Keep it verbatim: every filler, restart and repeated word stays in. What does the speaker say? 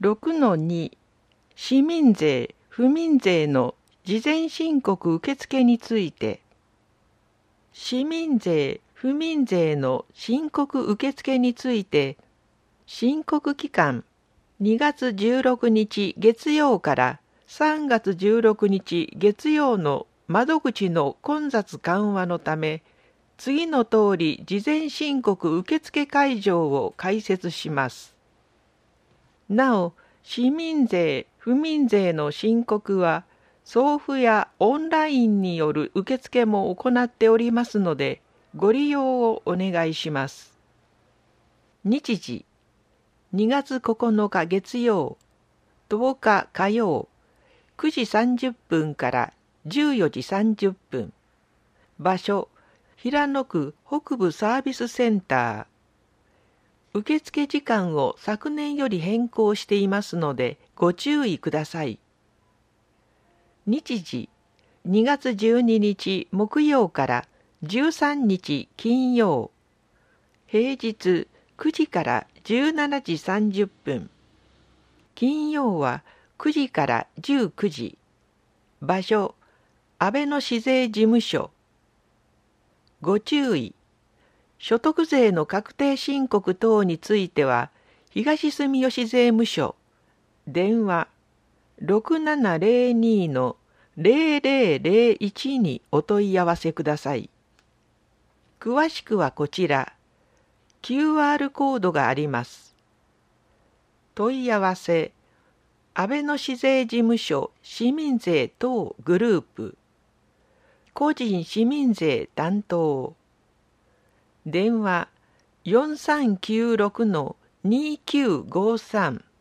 ろくのに 市民税・府民税の事前申告受付について、市民税・府民税の申告受付について、申告期間にがつじゅうろくにち月曜からさんがつじゅうろくにち月曜の窓口の混雑緩和のため、次の通り事前申告受付会場を開設します。なお、市民税・府民税の申告は、送付やオンラインによる受付も行っておりますので、ご利用をお願いします。日時、にがつここのか月曜、とおか火曜、くじさんじゅっぷんからじゅうよじさんじゅっぷん。場所、平野区北部サービスセンター。受付時間を昨年より変更していますのでご注意ください。日時、にがつじゅうににち木曜からじゅうさんにち金曜。平日くじからじゅうしちじさんじゅっぷん。金曜はくじからじゅうくじ。場所、安倍野市税事務所。ご注意。所得税の確定申告等については、東住吉税務署、電話ろくななぜろにのぜろぜろぜろいちにお問い合わせください。詳しくはこちら、キューアール コードがあります。問い合わせ、安倍野市税事務所市民税等グループ、個人市民税担当、電話よんさんきゅうろくのにきゅうごさん